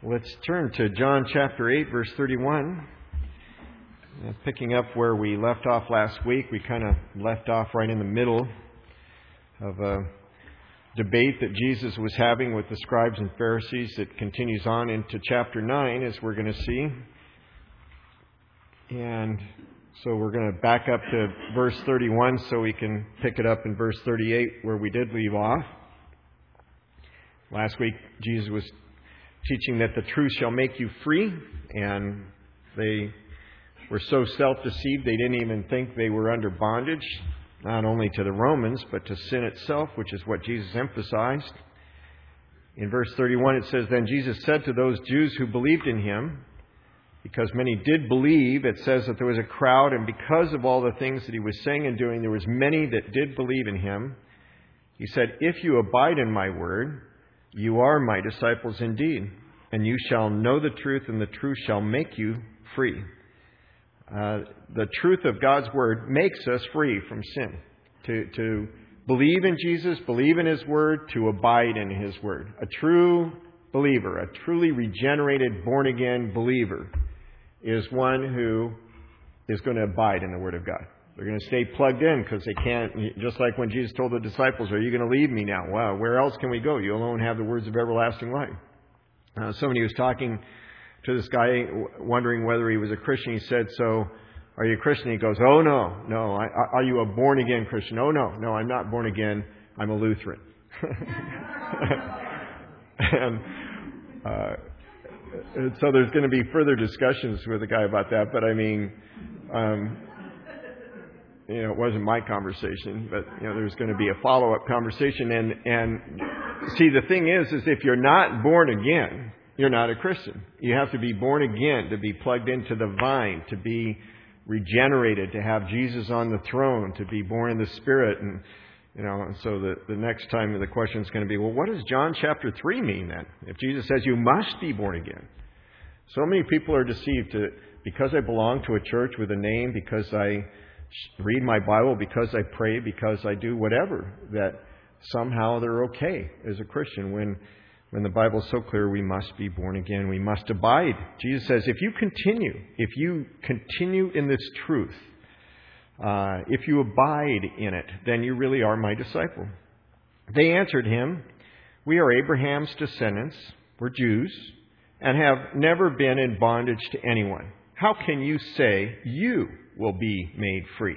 Let's turn to John chapter 8, verse 31. Picking up where we left off last week, we kind of left off right in the middle of a debate that Jesus was having with the scribes and Pharisees that continues on into chapter 9, as we're going to see. And so we're going to back up to verse 31 so we can pick it up in verse 38 where we did leave off. Last week, Jesus was teaching that the truth shall make you free, and they were so self-deceived they didn't even think they were under bondage, not only to the Romans, but to sin itself, which is what Jesus emphasized. In verse 31 it says, "Then Jesus said to those Jews who believed in Him," because many did believe, it says that there was a crowd, and because of all the things that He was saying and doing, there was many that did believe in Him. He said, "If you abide in my word, you are my disciples indeed, and you shall know the truth, and the truth shall make you free." The truth of God's word makes us free from sin. To believe in Jesus, believe in His word, to abide in His word. A true believer, a truly regenerated, born-again believer is one who is going to abide in the word of God. They're going to stay plugged in because they can't, just like when Jesus told the disciples, "Are you going to leave me now? Well, where else can we go? You alone have the words of everlasting life." Somebody was talking to this guy, wondering whether he was a Christian. He said, "So, are you a Christian?" He goes, "Oh, no. Are you a born-again Christian?" "Oh, no, I'm not born again. I'm a Lutheran." And so there's going to be further discussions with the guy about that. But I mean, it wasn't my conversation, but there's going to be a follow-up conversation. And see, the thing is if you're not born again, you're not a Christian. You have to be born again to be plugged into the vine, to be regenerated, to have Jesus on the throne, to be born in the Spirit. And so the next time the question is going to be, well, what does John chapter 3 mean then? If Jesus says you must be born again. So many people are deceived because I belong to a church with a name, because I read my Bible, because I pray, because I do whatever, that somehow they're okay as a Christian, when the Bible is so clear we must be born again. We must abide. Jesus says, if you continue in this truth, if you abide in it, then you really are my disciple. They answered him, "We are Abraham's descendants, we're Jews, and have never been in bondage to anyone. How can you say you will be made free?"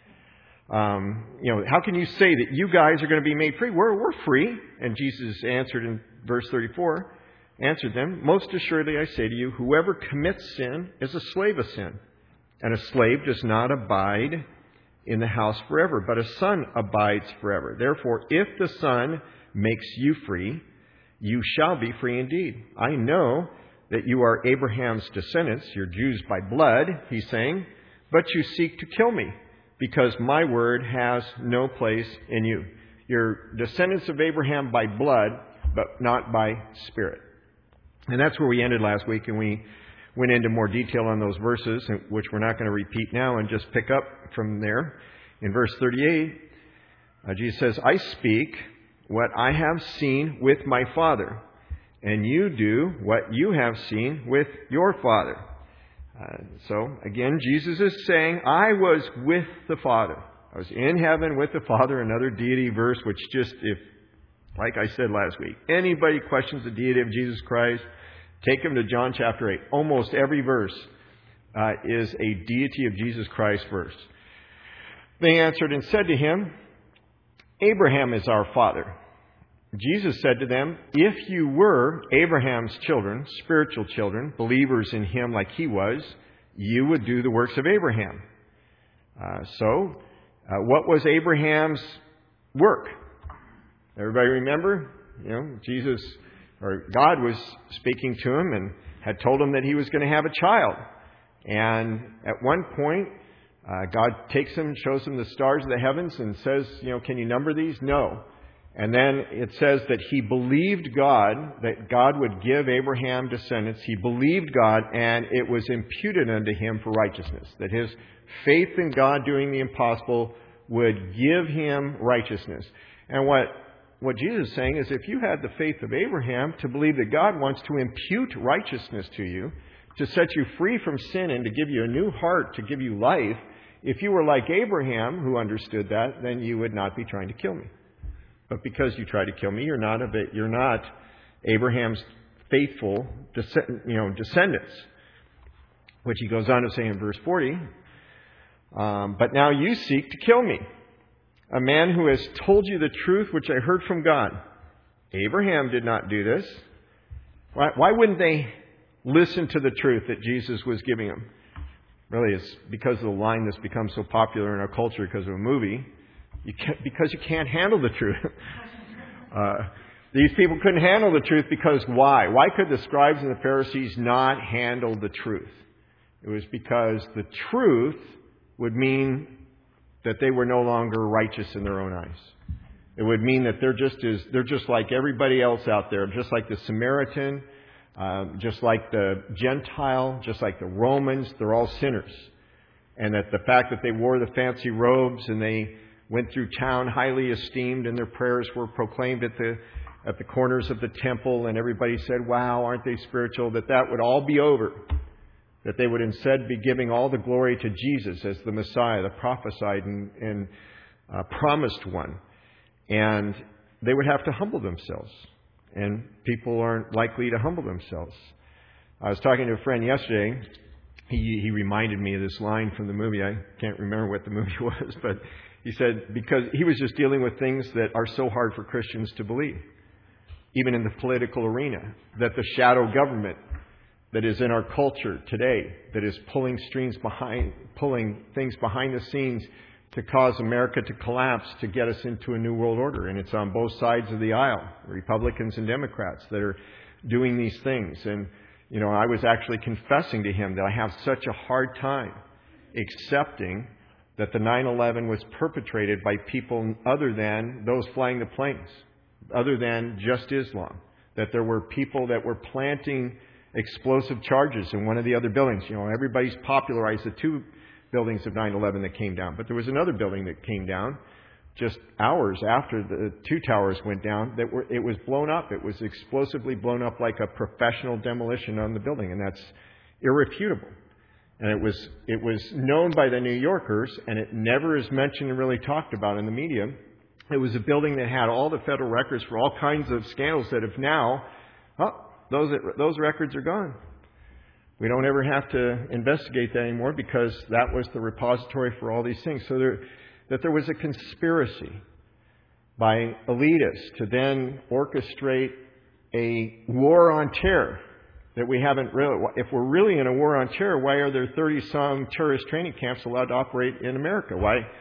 How can you say that you guys are going to be made free? We're free. And Jesus answered in verse 34, answered them, "Most assuredly I say to you, whoever commits sin is a slave of sin. And a slave does not abide in the house forever, but a son abides forever. Therefore, if the Son makes you free, you shall be free indeed. I know that you are Abraham's descendants, you're Jews by blood," he's saying, "but you seek to kill me, because my word has no place in you. You're descendants of Abraham by blood, but not by spirit." And that's where we ended last week, and we went into more detail on those verses, which we're not going to repeat now, and just pick up from there. In verse 38, Jesus says, "I speak what I have seen with my Father, and you do what you have seen with your father." So, again, Jesus is saying, I was with the Father. I was in heaven with the Father, another deity verse, which just, like I said last week, anybody questions the deity of Jesus Christ, take them to John chapter 8. Almost every verse is a deity of Jesus Christ verse. They answered and said to him, "Abraham is our father." Jesus said to them, "If you were Abraham's children, spiritual children, believers in Him like he was, you would do the works of Abraham." So, what was Abraham's work? Everybody remember? God was speaking to him and had told him that he was going to have a child. And at one point, God takes him, shows him the stars of the heavens and says, "Can you number these?" No. And then it says that he believed God, that God would give Abraham descendants. He believed God, and it was imputed unto him for righteousness. That his faith in God doing the impossible would give him righteousness. And what what Jesus is saying is if you had the faith of Abraham to believe that God wants to impute righteousness to you, to set you free from sin and to give you a new heart, to give you life, if you were like Abraham, who understood that, then you would not be trying to kill me. But because you try to kill me, you're not Abraham's faithful descendants. Which he goes on to say in verse 40, but now you seek to kill me, a man who has told you the truth which I heard from God. Abraham did not do this. Why wouldn't they listen to the truth that Jesus was giving them? Really, it's because of the line that's become so popular in our culture because of a movie. Because you can't handle the truth. These people couldn't handle the truth because why? Why could the scribes and the Pharisees not handle the truth? It was because the truth would mean that they were no longer righteous in their own eyes. It would mean that they're just like everybody else out there, just like the Samaritan, just like the Gentile, just like the Romans. They're all sinners. And that the fact that they wore the fancy robes and they went through town highly esteemed and their prayers were proclaimed at the corners of the temple and everybody said, wow, aren't they spiritual? That would all be over. That they would instead be giving all the glory to Jesus as the Messiah, the prophesied and promised one. And they would have to humble themselves. And people aren't likely to humble themselves. I was talking to a friend yesterday. He reminded me of this line from the movie. I can't remember what the movie was, but he said because he was just dealing with things that are so hard for Christians to believe, even in the political arena, that the shadow government that is in our culture today, that is pulling things behind the scenes to cause America to collapse, to get us into a new world order. And it's on both sides of the aisle, Republicans and Democrats, that are doing these things. And, I was actually confessing to him that I have such a hard time accepting that the 9/11 was perpetrated by people other than those flying the planes, other than just Islam. That there were people that were planting explosive charges in one of the other buildings. Everybody's popularized the two buildings of 9/11 that came down. But there was another building that came down just hours after the two towers went down. It was blown up. It was explosively blown up like a professional demolition on the building. And that's irrefutable. And it was known by the New Yorkers, and it never is mentioned and really talked about in the media. It was a building that had all the federal records for all kinds of scandals that have now, those records are gone. We don't ever have to investigate that anymore because that was the repository for all these things. So there was a conspiracy by elitists to then orchestrate a war on terror that we haven't really. If we're really in a war on terror, why are there 30-some terrorist training camps allowed to operate in America?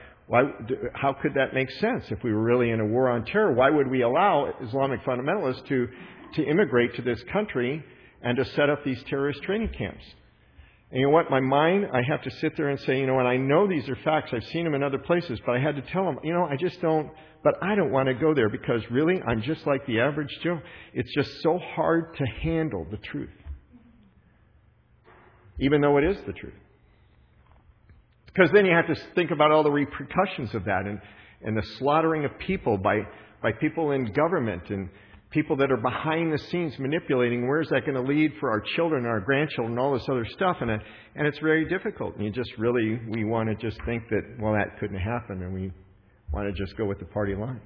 How could that make sense? If we were really in a war on terror, why would we allow Islamic fundamentalists to immigrate to this country and to set up these terrorist training camps? And you know what? My mind, I have to sit there and say, and I know these are facts. I've seen them in other places, but I had to tell them, I just don't, but I don't want to go there because really, I'm just like the average Joe. It's just so hard to handle the truth. Even though it is the truth. Because then you have to think about all the repercussions of that and the slaughtering of people by people in government and people that are behind the scenes manipulating. Where is that going to lead for our children and our grandchildren and all this other stuff? And it's very difficult. And we want to just think that, that couldn't happen. And we want to just go with the party line.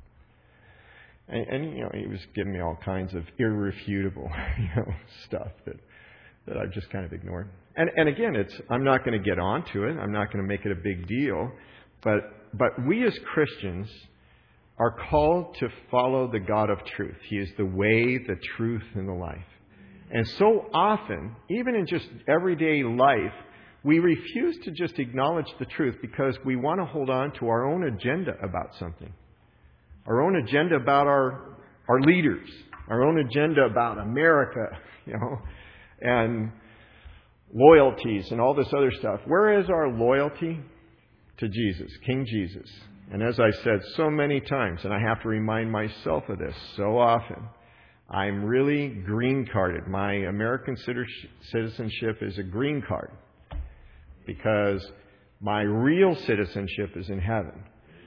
And he was giving me all kinds of irrefutable, stuff that I've just kind of ignored. And again, I'm not going to get onto it. I'm not going to make it a big deal. But we as Christians are called to follow the God of truth. He is the way, the truth, and the life. And so often, even in just everyday life, we refuse to just acknowledge the truth because we want to hold on to our own agenda about something. Our own agenda about our leaders. Our own agenda about America, and loyalties and all this other stuff. Where is our loyalty? To Jesus, King Jesus. And as I said so many times, and I have to remind myself of this so often, I'm really green carded. My American citizenship is a green card because my real citizenship is in heaven.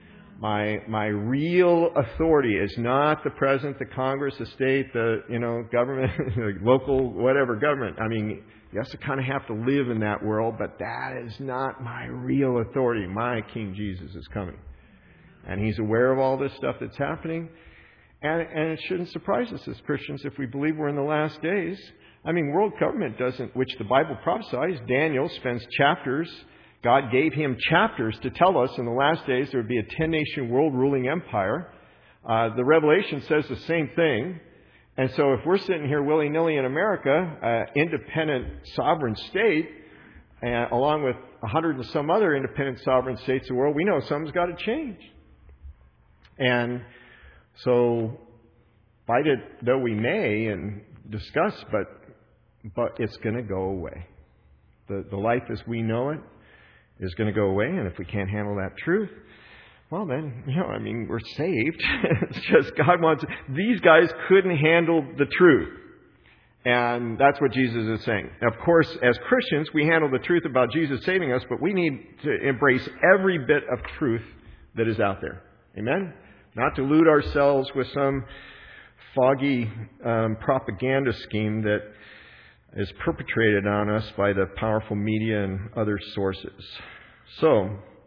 My real authority is not the president, the Congress, the state, the government, the local, whatever government. I mean, yes, I kind of have to live in that world, but that is not my real authority. My King Jesus is coming. And He's aware of all this stuff that's happening. And it shouldn't surprise us as Christians if we believe we're in the last days. I mean, world government doesn't, which the Bible prophesies. Daniel spends chapters. God gave him chapters to tell us in the last days there would be a 10-nation world ruling empire. The Revelation says the same thing. And so if we're sitting here willy-nilly in America, independent sovereign state, along with 100 and some other independent sovereign states of the world, we know something's got to change. And so fight it though we may and discuss, but it's going to go away. The life as we know it is going to go away, and if we can't handle that truth, well then, we're saved. It's just God wants... These guys couldn't handle the truth. And that's what Jesus is saying. Of course, as Christians, we handle the truth about Jesus saving us, but we need to embrace every bit of truth that is out there. Amen? Not delude ourselves with some foggy propaganda scheme that is perpetrated on us by the powerful media and other sources. So,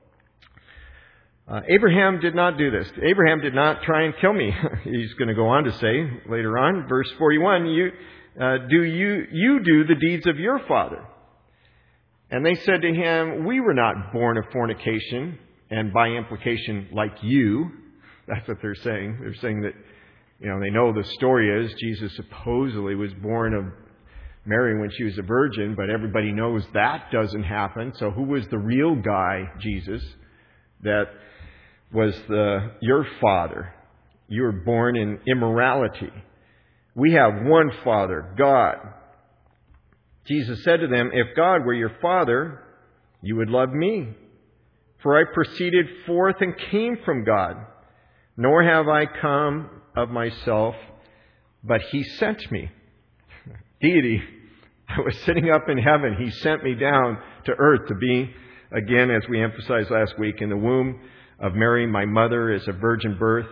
Abraham did not do this. Abraham did not try and kill me. He's going to go on to say later on, verse 41, you do the deeds of your father. And they said to him, we were not born of fornication, and by implication, like you. That's what they're saying. They're saying that, they know the story is Jesus supposedly was born of Mary when she was a virgin, but everybody knows that doesn't happen. So who was the real guy, Jesus, that was your father? You were born in immorality. We have one Father, God. Jesus said to them, if God were your Father, you would love me. For I proceeded forth and came from God. Nor have I come of myself, but He sent me. Deity. I was sitting up in heaven. He sent me down to earth to be, again, as we emphasized last week, in the womb of Mary, my mother, is a virgin birth.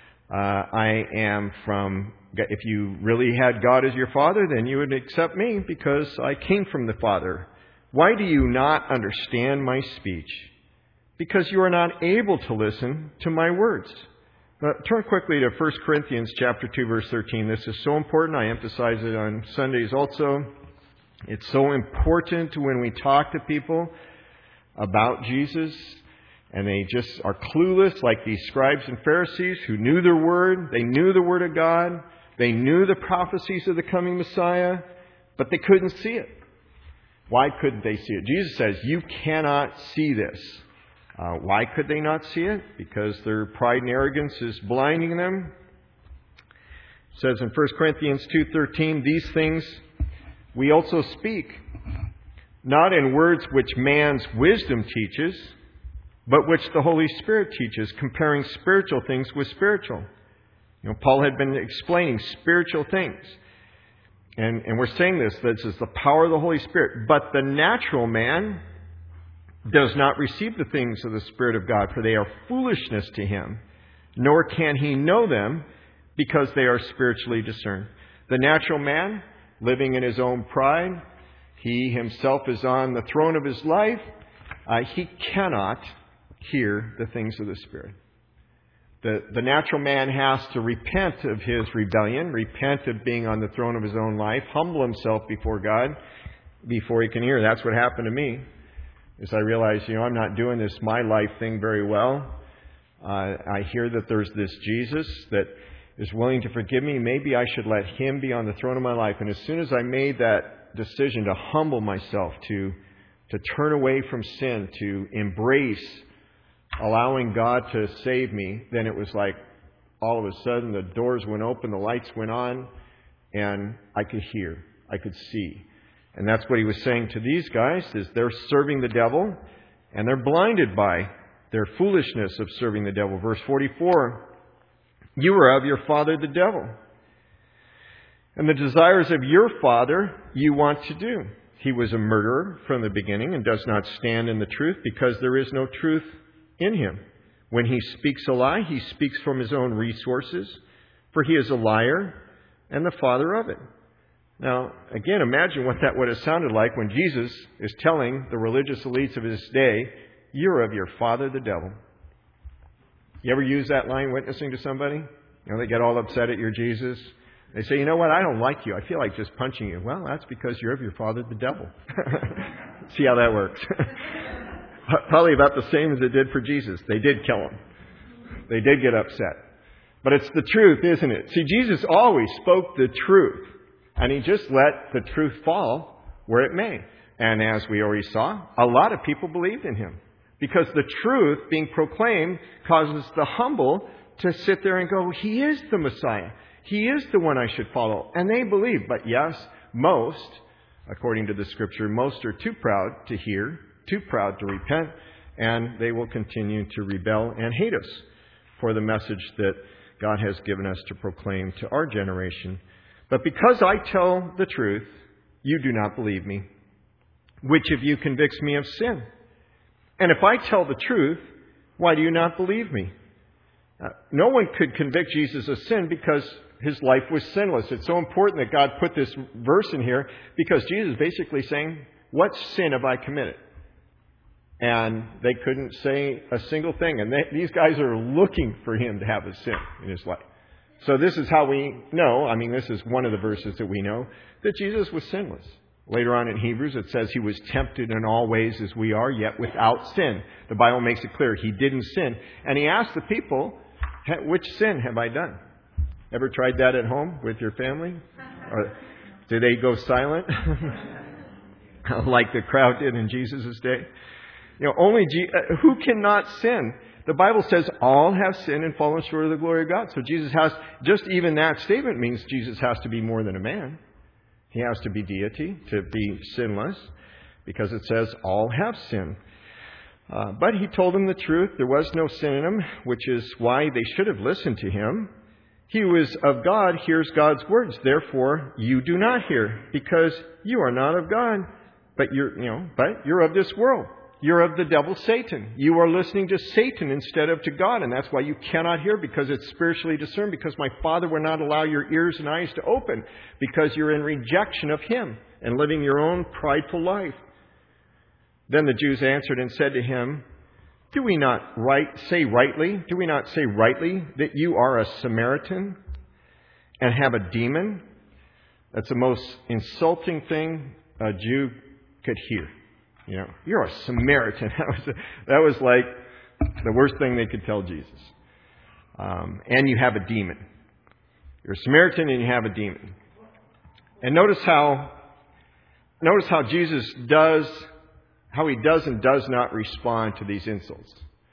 I am from... If you really had God as your Father, then you would accept me because I came from the Father. Why do you not understand my speech? Because you are not able to listen to my words. Turn quickly to 1 Corinthians chapter 2, verse 13. This is so important. I emphasize it on Sundays also. It's so important when we talk to people about Jesus and they just are clueless, like these scribes and Pharisees who knew their word. They knew the word of God. They knew the prophecies of the coming Messiah, but they couldn't see it. Why couldn't they see it? Jesus says, you cannot see this. Why could they not see it? Because their pride and arrogance is blinding them. It says in 1 Corinthians 2:13, these things we also speak, not in words which man's wisdom teaches, but which the Holy Spirit teaches, comparing spiritual things with spiritual. Paul had been explaining spiritual things. And we're saying this is the power of the Holy Spirit. But the natural man does not receive the things of the Spirit of God, for they are foolishness to him, nor can he know them, because they are spiritually discerned. The natural man, living in his own pride, he himself is on the throne of his life, he cannot hear the things of the Spirit. The natural man has to repent of his rebellion, repent of being on the throne of his own life, humble himself before God before he can hear. That's what happened to me. As I realized, I'm not doing this my life thing very well. I hear that there's this Jesus that is willing to forgive me. Maybe I should let Him be on the throne of my life. And as soon as I made that decision to humble myself, to turn away from sin, to embrace allowing God to save me, then it was like all of a sudden the doors went open, the lights went on, and I could hear, I could see. And that's what he was saying to these guys, is they're serving the devil, and they're blinded by their foolishness of serving the devil. Verse 44, you are of your father the devil, and the desires of your father you want to do. He was a murderer from the beginning and does not stand in the truth, because there is no truth in him. When he speaks a lie, he speaks from his own resources, for he is a liar and the father of it. Now, again, imagine what that would have sounded like when Jesus is telling the religious elites of his day, you're of your father, the devil. You ever use that line witnessing to somebody? They get all upset at your Jesus. They say, you know what, I don't like you. I feel like just punching you. Well, that's because you're of your father, the devil. See how that works. Probably about the same as it did for Jesus. They did kill him. They did get upset. But it's the truth, isn't it? See, Jesus always spoke the truth. And he just let the truth fall where it may. And as we already saw, a lot of people believed in him. Because the truth being proclaimed causes the humble to sit there and go, he is the Messiah. He is the one I should follow. And they believe. But yes, most, according to the Scripture, most are too proud to hear, too proud to repent, and they will continue to rebel and hate us for the message that God has given us to proclaim to our generation. But because I tell the truth, you do not believe me. Which of you convicts me of sin? And if I tell the truth, why do you not believe me? No one could convict Jesus of sin because his life was sinless. It's so important that God put this verse in here because Jesus is basically saying, what sin have I committed? And they couldn't say a single thing. And these guys are looking for him to have a sin in his life. So this is how we know, this is one of the verses that we know, that Jesus was sinless. Later on in Hebrews, it says he was tempted in all ways as we are, yet without sin. The Bible makes it clear he didn't sin. And he asked the people, which sin have I done? Ever tried that at home with your family? Or did they go silent? Like the crowd did in Jesus' day? Who cannot sin? The Bible says all have sinned and fallen short of the glory of God. So Jesus has, just even that statement means Jesus has to be more than a man. He has to be deity to be sinless because it says all have sinned. But he told them the truth. There was no sin in him, which is why they should have listened to him. He who is of God hears God's words. Therefore, you do not hear because you are not of God, but you're of this world. You're of the devil, Satan. You are listening to Satan instead of to God. And that's why you cannot hear, because it's spiritually discerned, because my Father will not allow your ears and eyes to open, because you're in rejection of him and living your own prideful life. Then the Jews answered and said to him, do we not say rightly that you are a Samaritan and have a demon? That's the most insulting thing a Jew could hear. You're a Samaritan. That was like the worst thing they could tell Jesus. And you have a demon. You're a Samaritan and you have a demon. And notice how Jesus how he does and does not respond to these insults.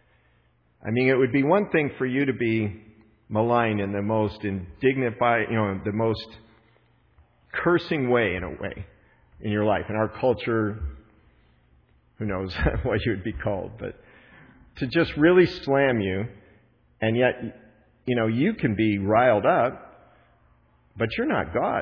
It would be one thing for you to be maligned in the most indignified, the most cursing way in your life. In our culture, who knows what you would be called, but to just really slam you, and yet, you can be riled up, but you're not God.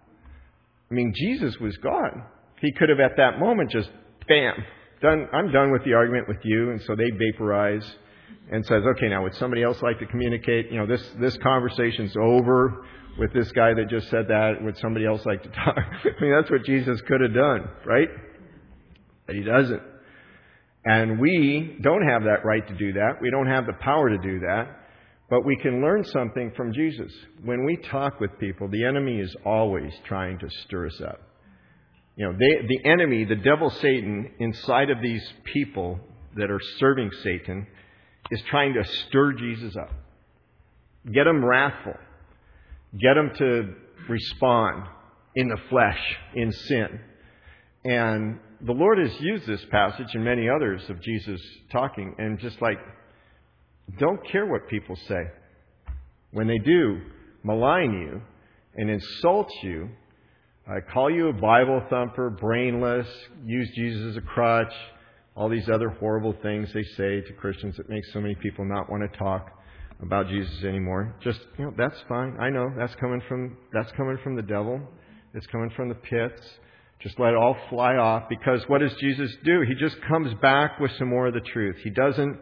Jesus was God. He could have at that moment just, bam, I'm done with the argument with you, and so they vaporize and says, okay, now would somebody else like to communicate? This conversation's over with this guy that just said that. Would somebody else like to talk? That's what Jesus could have done, right? But he doesn't. And we don't have that right to do that. We don't have the power to do that. But we can learn something from Jesus. When we talk with people, the enemy is always trying to stir us up. The enemy, the devil, Satan, inside of these people that are serving Satan, is trying to stir Jesus up. Get them wrathful. Get them to respond in the flesh, in sin. And the Lord has used this passage and many others of Jesus talking, and just don't care what people say. When they do malign you and insult you, call you a Bible thumper, brainless, use Jesus as a crutch, all these other horrible things they say to Christians that make so many people not want to talk about Jesus anymore. Just, that's fine. I know that's coming from the devil. It's coming from the pits. Just let it all fly off, because what does Jesus do? He just comes back with some more of the truth. He doesn't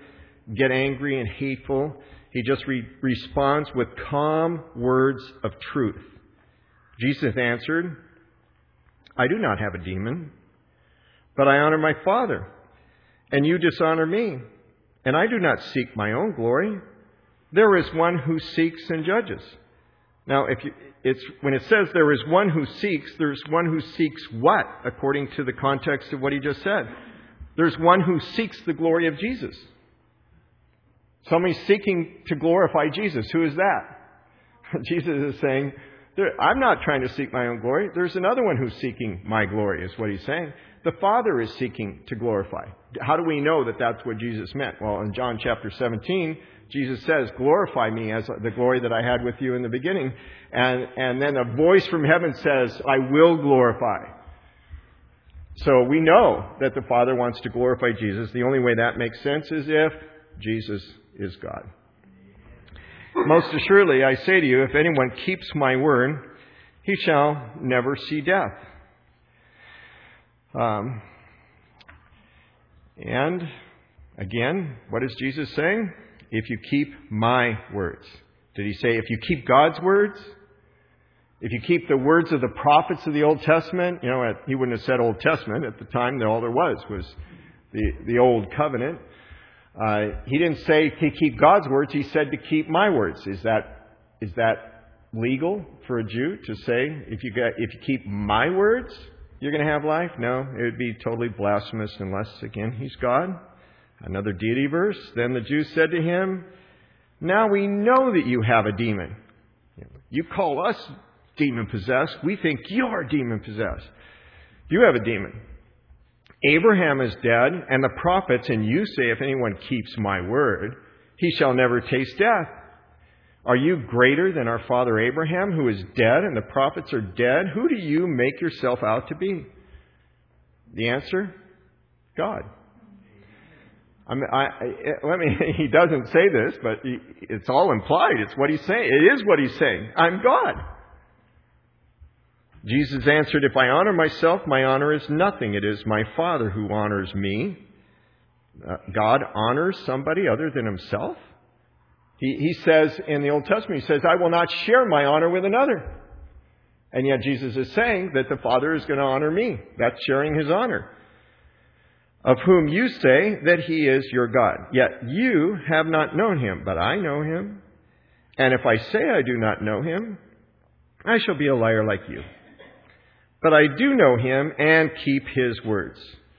get angry and hateful. He just responds with calm words of truth. Jesus answered, I do not have a demon, but I honor my Father, and you dishonor me. And I do not seek my own glory. There is one who seeks and judges. Now, when it says there is one who seeks, there's one who seeks what, according to the context of what he just said? There's one who seeks the glory of Jesus. Somebody's seeking to glorify Jesus. Who is that? Jesus is saying, I'm not trying to seek my own glory. There's another one who's seeking my glory, is what he's saying. The Father is seeking to glorify. How do we know that that's what Jesus meant? Well, in John chapter 17, Jesus says, glorify me as the glory that I had with you in the beginning. And then a voice from heaven says, I will glorify. So we know that the Father wants to glorify Jesus. The only way that makes sense is if Jesus is God. Most assuredly, I say to you, if anyone keeps my word, he shall never see death. And again, what is Jesus saying? If you keep my words. Did he say if you keep God's words? If you keep the words of the prophets of the Old Testament? He wouldn't have said Old Testament. At the time, all there was the Old Covenant. He didn't say to keep God's words. He said to keep my words. Is that legal for a Jew to say if you keep my words, you're going to have life? No, it would be totally blasphemous unless, again, he's God. Another deity verse. Then the Jews said to him, now we know that you have a demon. You call us demon-possessed. We think you're demon-possessed. You have a demon. Abraham is dead, and the prophets, and you say, if anyone keeps my word, he shall never taste death. Are you greater than our father Abraham, who is dead, and the prophets are dead? Who do you make yourself out to be? The answer? God. He doesn't say this, but it's all implied. It's what he's saying. It is what he's saying. I'm God. Jesus answered, if I honor myself, my honor is nothing. It is my Father who honors me. God honors somebody other than himself? He says in the Old Testament, he says, I will not share my honor with another. And yet Jesus is saying that the Father is going to honor me. That's sharing his honor. Of whom you say that he is your God. Yet you have not known him, but I know him. And if I say I do not know him, I shall be a liar like you. But I do know him and keep his words.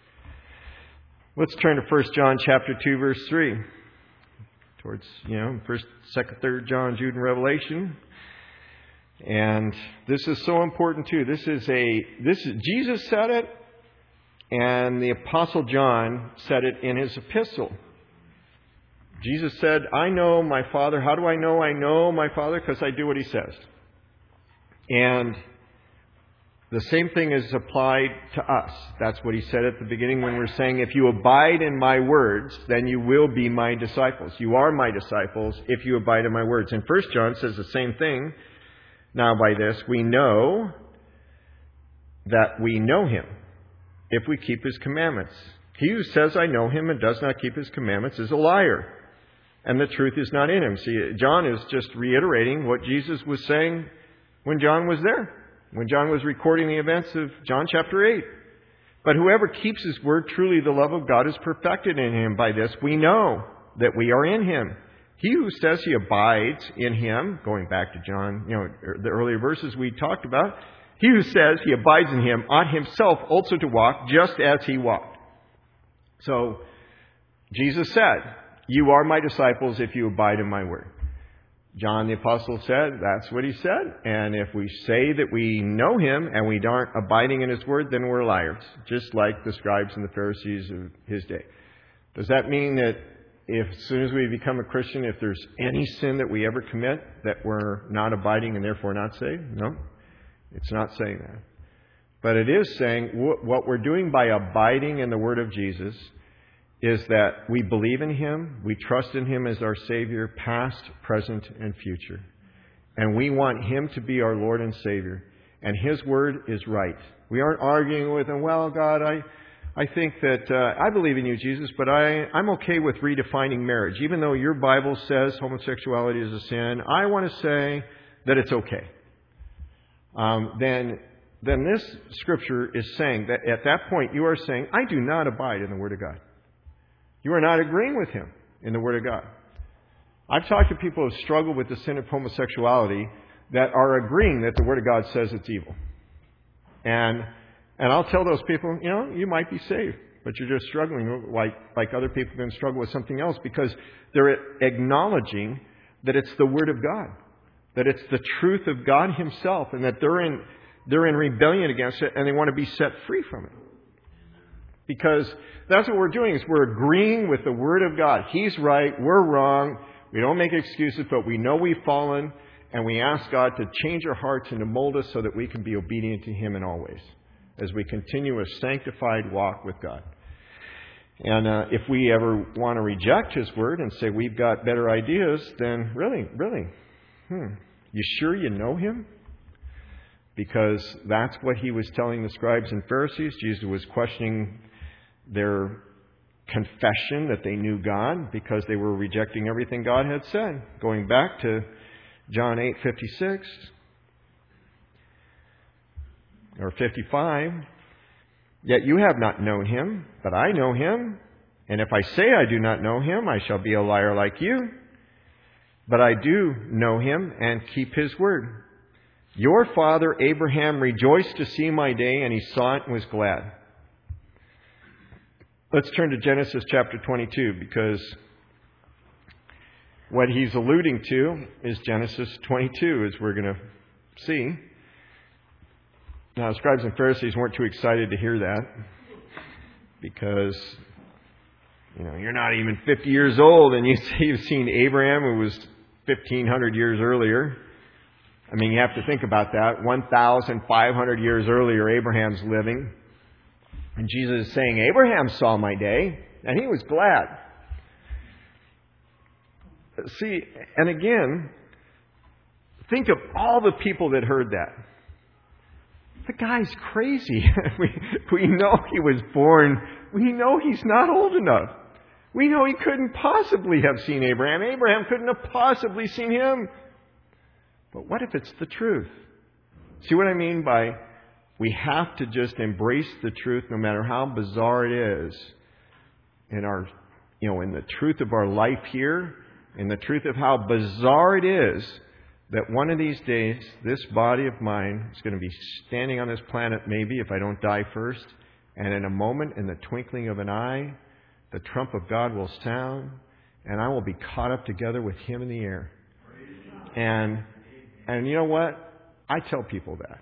Let's turn to 1 John chapter 2, verse 3. Towards, 1st, 2nd, 3rd John, Jude, and Revelation. And this is so important too. Jesus said it, and the Apostle John said it in his epistle. Jesus said, I know my Father. How do I know I know my Father? Because I do what he says. And the same thing is applied to us. That's what he said at the beginning when we're saying, if you abide in my words, then you will be my disciples. You are my disciples if you abide in my words. And 1 John says the same thing. Now by this, we know that we know him if we keep his commandments. He who says, I know him and does not keep his commandments is a liar, and the truth is not in him. See, John is just reiterating what Jesus was saying when John was there. When John was recording the events of John chapter 8. But whoever keeps his word, truly the love of God is perfected in him. By this we know that we are in him. He who says he abides in him, going back to John, the earlier verses we talked about, he who says he abides in him ought himself also to walk just as he walked. So Jesus said, you are my disciples if you abide in my word. John the Apostle said, that's what he said. And if we say that we know him and we aren't abiding in his word, then we're liars. Just like the scribes and the Pharisees of his day. Does that mean that as soon as we become a Christian, if there's any sin that we ever commit, that we're not abiding and therefore not saved? No, it's not saying that. But it is saying what we're doing by abiding in the word of Jesus is that we believe in him, we trust in him as our Savior, past, present, and future. And we want him to be our Lord and Savior. And his word is right. We aren't arguing with him, well, God, I think that I believe in you, Jesus, but I'm okay with redefining marriage. Even though your Bible says homosexuality is a sin, I want to say that it's okay. Then this scripture is saying that at that point you are saying, I do not abide in the Word of God. You are not agreeing with Him in the Word of God. I've talked to people who struggle with the sin of homosexuality that are agreeing that the Word of God says it's evil. And I'll tell those people, you might be saved, but you're just struggling like other people are going to struggle with something else, because they're acknowledging that it's the Word of God, that it's the truth of God Himself, and that they're in rebellion against it, and they want to be set free from it. Because that's what we're doing, is we're agreeing with the Word of God. He's right, we're wrong. We don't make excuses, but we know we've fallen, and we ask God to change our hearts and to mold us so that we can be obedient to Him in all ways, as we continue a sanctified walk with God. And if we ever want to reject His Word and say we've got better ideas, then really, you sure you know Him? Because that's what He was telling the scribes and Pharisees. Jesus was questioning their confession that they knew God, because they were rejecting everything God had said. Going back to John 8:56 or 55, yet you have not known Him, but I know Him. And if I say I do not know Him, I shall be a liar like you. But I do know Him and keep His word. Your father Abraham rejoiced to see my day, and he saw it and was glad. Let's turn to Genesis chapter 22, because what he's alluding to is Genesis 22, as we're going to see. Now, the scribes and Pharisees weren't too excited to hear that, because, you're not even 50 years old, and you've seen Abraham, who was 1,500 years earlier. I mean, you have to think about that. 1,500 years earlier, Abraham's living. And Jesus is saying, Abraham saw my day, and he was glad. See, and again, think of all the people that heard that. The guy's crazy. We know he was born. We know he's not old enough. We know he couldn't possibly have seen Abraham. Abraham couldn't have possibly seen him. But what if it's the truth? See what I mean by we have to just embrace the truth, no matter how bizarre it is, in our, in the truth of our life here, in the truth of how bizarre it is that one of these days, this body of mine is going to be standing on this planet, maybe, if I don't die first, and in a moment, in the twinkling of an eye, the trump of God will sound, and I will be caught up together with Him in the air. And you know what? I tell people that.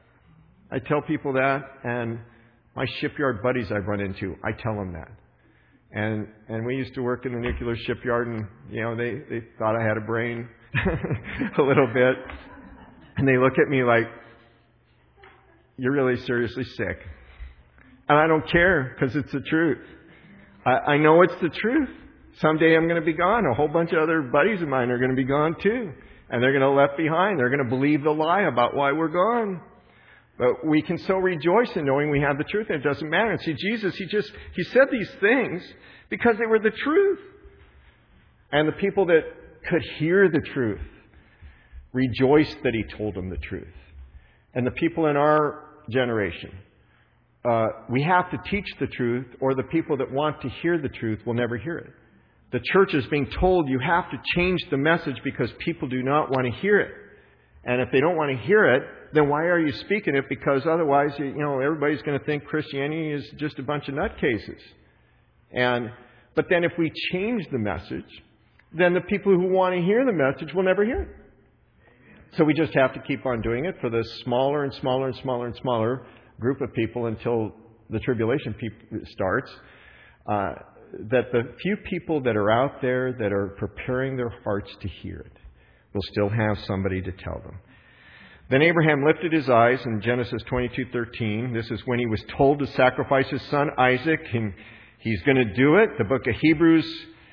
And my shipyard buddies I've run into, I tell them that. And we used to work in the nuclear shipyard, and, they thought I had a brain a little bit. And they look at me like, you're really seriously sick. And I don't care, because it's the truth. I know it's the truth. Someday I'm going to be gone. A whole bunch of other buddies of mine are going to be gone too. And they're going to be left behind. They're going to believe the lie about why we're gone. But we can so rejoice in knowing we have the truth, and it doesn't matter. And see, Jesus, He said these things because they were the truth. And the people that could hear the truth rejoiced that He told them the truth. And the people in our generation, we have to teach the truth, or the people that want to hear the truth will never hear it. The church is being told you have to change the message because people do not want to hear it. And if they don't want to hear it, then why are you speaking it? Because otherwise, everybody's going to think Christianity is just a bunch of nutcases. But then if we change the message, then the people who want to hear the message will never hear it. So we just have to keep on doing it for the smaller and smaller and smaller and smaller group of people until the tribulation starts. That the few people that are out there that are preparing their hearts to hear it will still have somebody to tell them. Then Abraham lifted his eyes in Genesis 22:13. This is when he was told to sacrifice his son Isaac, and he's going to do it. The book of Hebrews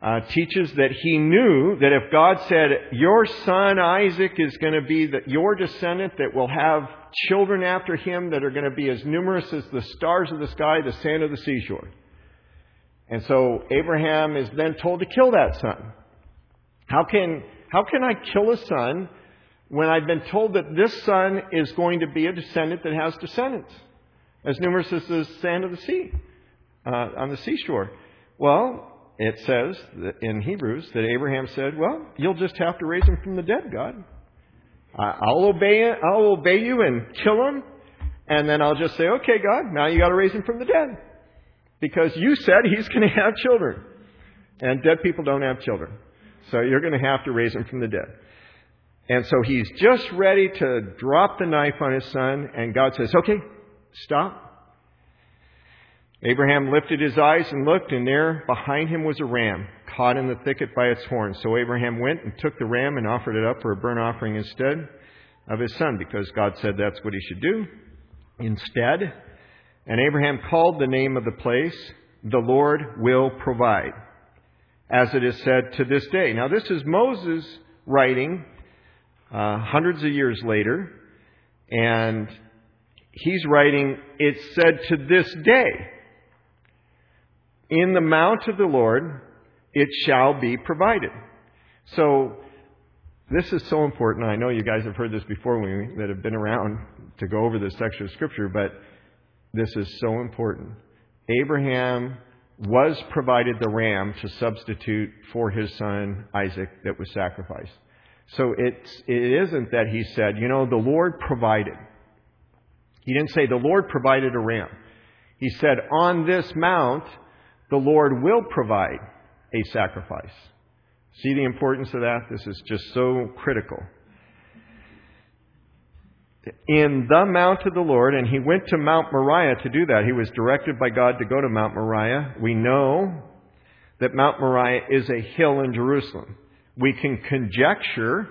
teaches that he knew that if God said, your son Isaac is going to be your descendant that will have children after him that are going to be as numerous as the stars of the sky, the sand of the seashore. And so Abraham is then told to kill that son. How can I kill a son when I've been told that this son is going to be a descendant that has descendants as numerous as the sand of the sea on the seashore? Well, it says that in Hebrews that Abraham said, well, you'll just have to raise him from the dead, God. I'll obey you and kill him, and then I'll just say, okay, God, now you got to raise him from the dead. Because you said he's going to have children. And dead people don't have children. So you're going to have to raise him from the dead. And so he's just ready to drop the knife on his son, and God says, okay, stop. Abraham lifted his eyes and looked, and there behind him was a ram, caught in the thicket by its horns. So Abraham went and took the ram and offered it up for a burnt offering instead of his son, because God said that's what he should do instead. And Abraham called the name of the place, the Lord will provide, as it is said to this day. Now this is Moses writing hundreds of years later, and he's writing, it said to this day, in the mount of the Lord, it shall be provided. So, this is so important. I know you guys have heard this before that have been around to go over this section of Scripture, but this is so important. Abraham was provided the ram to substitute for his son Isaac that was sacrificed. So it isn't that he said, the Lord provided. He didn't say the Lord provided a ram. He said, on this mount, the Lord will provide a sacrifice. See the importance of that? This is just so critical. In the mount of the Lord, and he went to Mount Moriah to do that. He was directed by God to go to Mount Moriah. We know that Mount Moriah is a hill in Jerusalem. We can conjecture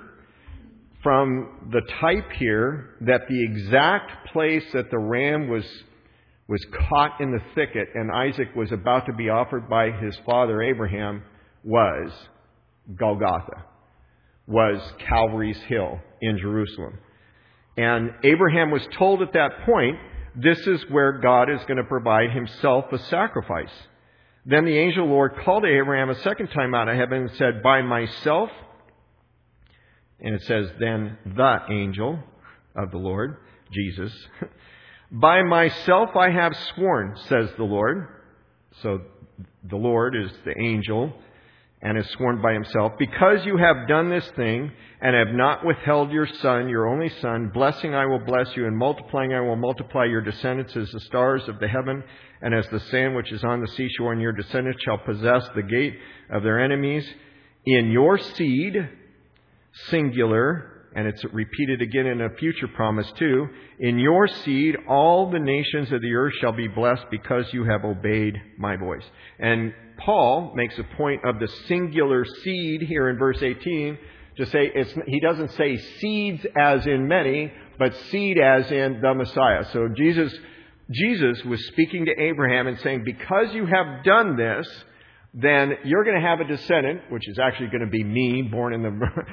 from the type here that the exact place that the ram was caught in the thicket and Isaac was about to be offered by his father Abraham was Golgotha, was Calvary's Hill in Jerusalem. And Abraham was told at that point, this is where God is going to provide himself a sacrifice. Then the angel of the Lord called to Abraham a second time out of heaven and said, by myself, and it says, then the angel of the Lord, Jesus, by myself I have sworn, says the Lord. So the Lord is the angel and is sworn by himself. Because you have done this thing and have not withheld your son, your only son, blessing I will bless you, and multiplying I will multiply your descendants as the stars of the heaven and as the sand which is on the seashore, and your descendants shall possess the gate of their enemies. In your seed, singular, and it's repeated again in a future promise too, in your seed all the nations of the earth shall be blessed because you have obeyed my voice. And Paul makes a point of the singular seed here in verse 18 to say, he doesn't say seeds as in many, but seed as in the Messiah. So Jesus was speaking to Abraham and saying, because you have done this, then you're going to have a descendant, which is actually going to be me, born in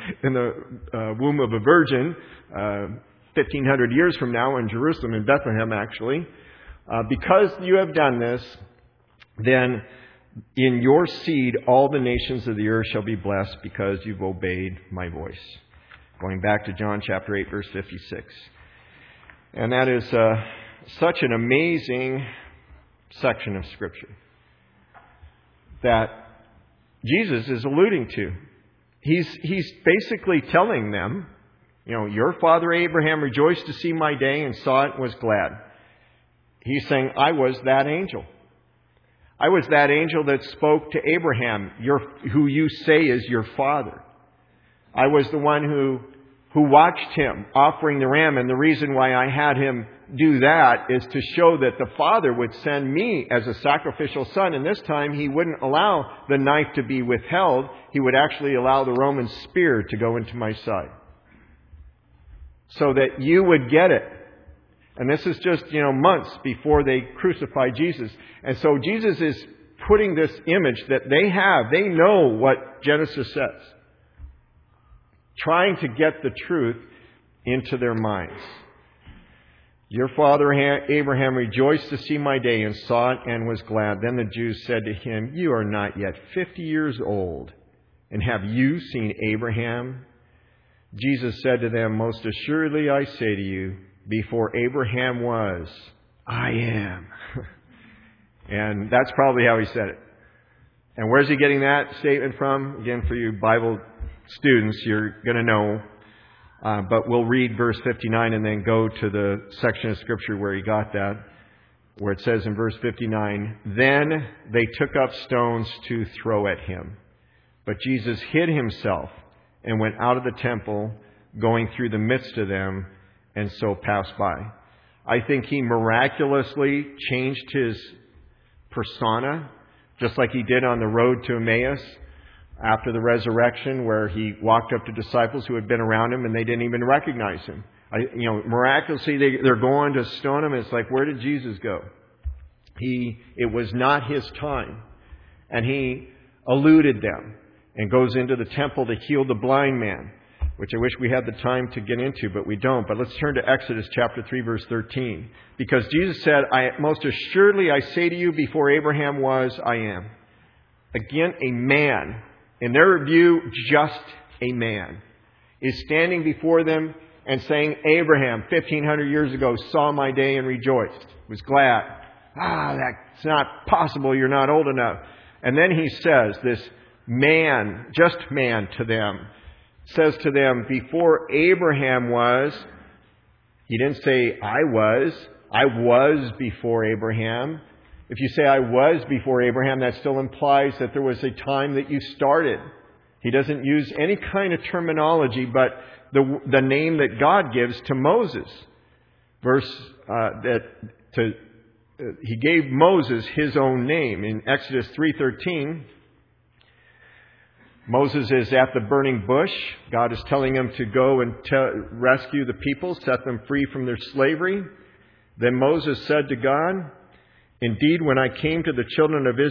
the womb of a virgin, 1,500 years from now in Jerusalem, in Bethlehem, actually. Because you have done this, then in your seed all the nations of the earth shall be blessed because you've obeyed my voice. Going back to John chapter 8, verse 56. And that is such an amazing section of Scripture that Jesus is alluding to. He's basically telling them, your father Abraham rejoiced to see my day and saw it and was glad. He's saying, I was that angel. I was that angel that spoke to Abraham, who you say is your father. I was the one who watched him offering the ram, and the reason why I had him do that is to show that the Father would send me as a sacrificial son, and this time he wouldn't allow the knife to be withheld. He would actually allow the Roman spear to go into my side so that you would get it. And this is just, months before they crucify Jesus. And so Jesus is putting this image that they have. They know what Genesis says. Trying to get the truth into their minds. Your father Abraham rejoiced to see my day and saw it and was glad. Then the Jews said to him, you are not yet 50 years old, and have you seen Abraham? Jesus said to them, most assuredly I say to you, before Abraham was, I am. And that's probably how he said it. And where's he getting that statement from? Again, for you Bible students, you're going to know. But we'll read verse 59 and then go to the section of Scripture where he got that, where it says in verse 59, then they took up stones to throw at him. But Jesus hid himself and went out of the temple, going through the midst of them, and so passed by. I think he miraculously changed his persona, just like he did on the road to Emmaus after the resurrection, where he walked up to disciples who had been around him and they didn't even recognize him. Miraculously they're going to stone him. It's like, where did Jesus go? It was not his time. And he eluded them and goes into the temple to heal the blind man, which I wish we had the time to get into, but we don't. But let's turn to Exodus chapter 3, verse 13. Because Jesus said, most assuredly I say to you, before Abraham was, I am. Again, a man, in their view, just a man, is standing before them and saying, Abraham, 1,500 years ago, saw my day and rejoiced, was glad. That's not possible, you're not old enough. And then he says, this man, just man to them, says to them, before Abraham was, he didn't say I was before Abraham. If you say I was before Abraham, that still implies that there was a time that you started. He doesn't use any kind of terminology but the name that God gives to Moses. He gave Moses his own name. In Exodus 3:13, Moses is at the burning bush. God is telling him to go and rescue the people, set them free from their slavery. Then Moses said to God, indeed, when I come to the children of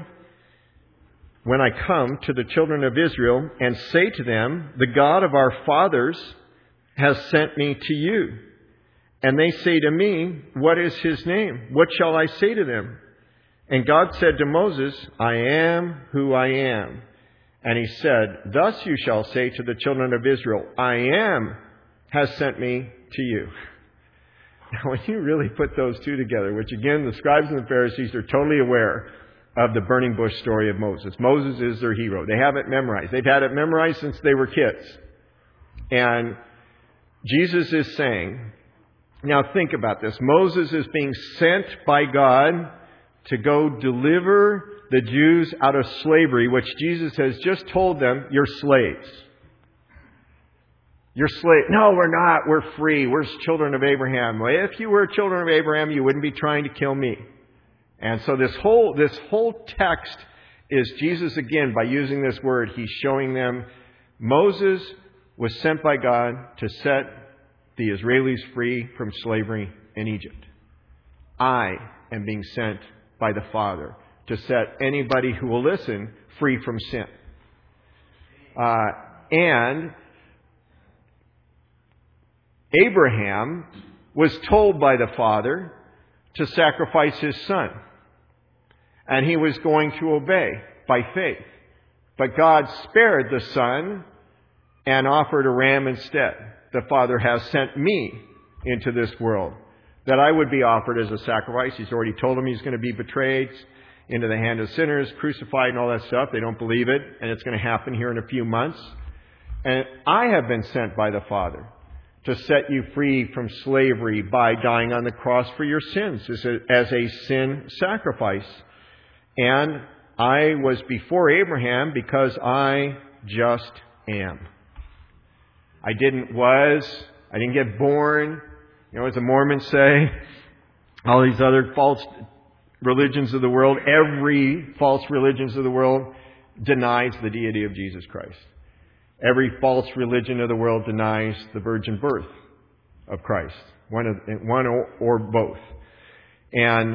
Israel and say to them, the God of our fathers has sent me to you. And they say to me, what is his name? What shall I say to them? And God said to Moses, I am who I am. And he said, thus you shall say to the children of Israel, I am has sent me to you. Now, when you really put those two together, which again, the scribes and the Pharisees are totally aware of the burning bush story of Moses. Moses is their hero. They have it memorized. They've had it memorized since they were kids. And Jesus is saying, now think about this. Moses is being sent by God to go deliver the Jews out of slavery, which Jesus has just told them, you're slaves. You're slaves. No, we're not. We're free. We're children of Abraham. Well, if you were children of Abraham, you wouldn't be trying to kill me. And so this whole text is Jesus, again, by using this word, he's showing them Moses was sent by God to set the Israelis free from slavery in Egypt. I am being sent by the Father to set anybody who will listen free from sin. And Abraham was told by the Father to sacrifice his son. And he was going to obey by faith. But God spared the son and offered a ram instead. The Father has sent me into this world that I would be offered as a sacrifice. He's already told them he's going to be betrayed into the hand of sinners, crucified and all that stuff. They don't believe it, and it's going to happen here in a few months. And I have been sent by the Father to set you free from slavery by dying on the cross for your sins as a sin sacrifice. And I was before Abraham because I just am. I didn't get born. As the Mormons say, all these other false religions of the world, every false religions of the world denies the deity of Jesus Christ. Every false religion of the world denies the virgin birth of Christ. One or both. And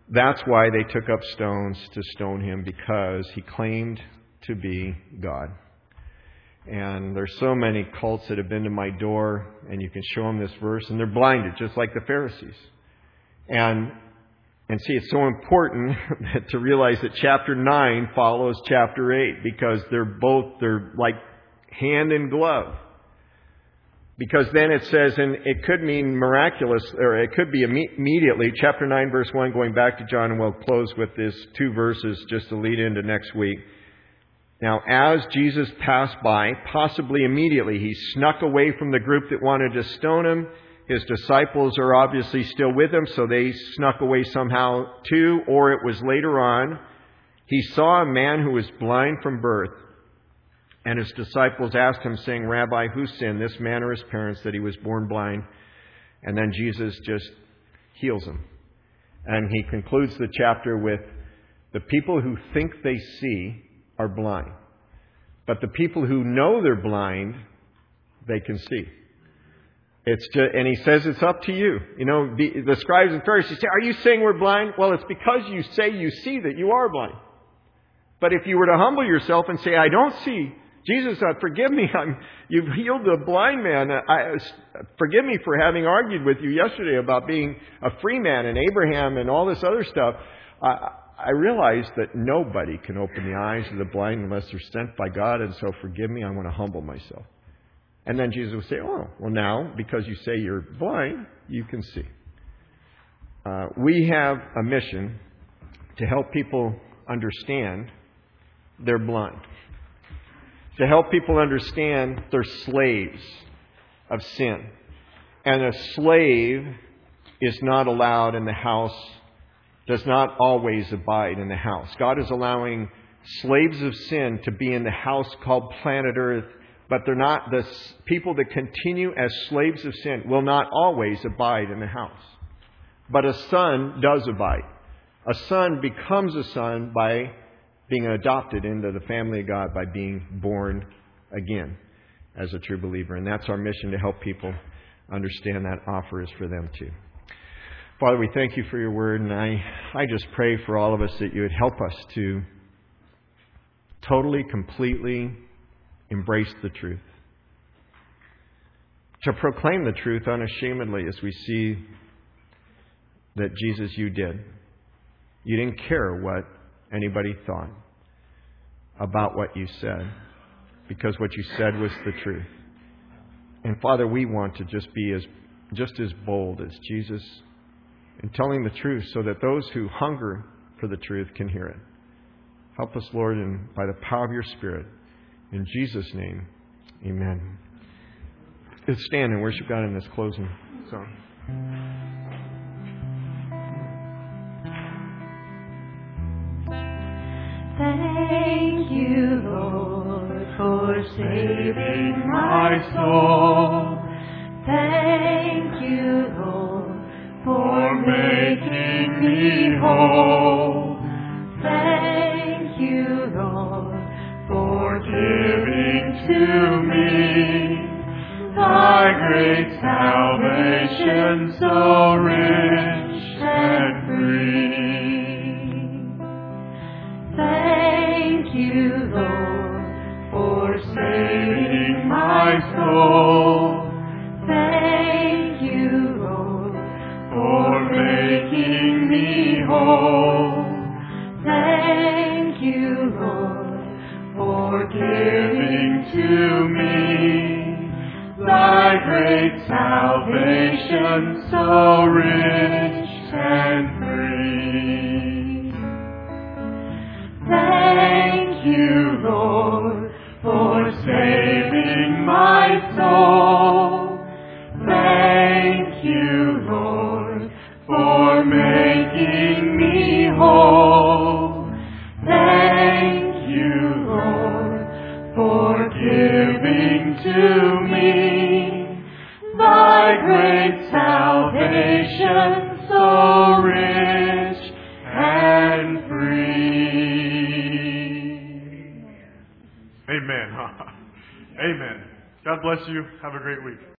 That's why they took up stones to stone him, because he claimed to be God. And there's so many cults that have been to my door, and you can show them this verse, and they're blinded, just like the Pharisees. And see, it's so important to realize that chapter 9 follows chapter 8, because they're like hand in glove. Because then it says, and it could mean miraculous, or it could be immediately, chapter 9, verse 1, going back to John, and we'll close with this 2 verses just to lead into next week. Now, as Jesus passed by, possibly immediately, he snuck away from the group that wanted to stone him. His disciples are obviously still with him, so they snuck away somehow too, or it was later on. He saw a man who was blind from birth, and his disciples asked him, saying, Rabbi, who sinned, this man or his parents, that he was born blind? And then Jesus just heals him. And he concludes the chapter with, the people who think they see are blind. But the people who know they're blind, they can see. It's just, and he says it's up to you. You know, the scribes and Pharisees say, are you saying we're blind? Well, it's because you say you see that you are blind. But if you were to humble yourself and say, I don't see, Jesus, forgive me, you've healed the blind man. Forgive me for having argued with you yesterday about being a free man and Abraham and all this other stuff. I realize that nobody can open the eyes of the blind unless they're sent by God, and so forgive me, I want to humble myself. And then Jesus would say, oh, well now, because you say you're blind, you can see. We have a mission to help people understand they're blind. To help people understand they're slaves of sin. And a slave is not allowed in the house, does not always abide in the house. God is allowing slaves of sin to be in the house called planet Earth, but they're not. The people that continue as slaves of sin will not always abide in the house. But a son does abide. A son becomes a son by being adopted into the family of God, by being born again as a true believer. And that's our mission, to help people understand that offer is for them too. Father, we thank you for your word, and I just pray for all of us that you would help us to totally, completely embrace the truth. To proclaim the truth unashamedly, as we see that Jesus, you did. You didn't care what anybody thought about what you said, because what you said was the truth. And Father, we want to just be just as bold as Jesus in telling the truth, so that those who hunger for the truth can hear it. Help us, Lord, and by the power of your Spirit. In Jesus' name, amen. Let's stand and worship God in this closing song. Thank you, Lord, for saving my soul. Thank you, Lord, for making me whole. Thank you, Lord, for giving to me thy great salvation, so rich and free. Thank you, Lord, for saving my soul. Thank you, Lord, for making me whole. Thank you, Lord, for giving to me thy great salvation, so rich and free. Thank you, Lord, for saving my soul. Thank you, Lord, for making me whole. Thank you, Lord, for giving to me thy great salvation, so rich and free. Amen. Amen. God bless you. Have a great week.